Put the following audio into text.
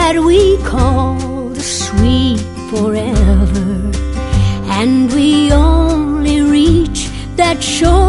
that we call the sweet forever, and we only reach that shore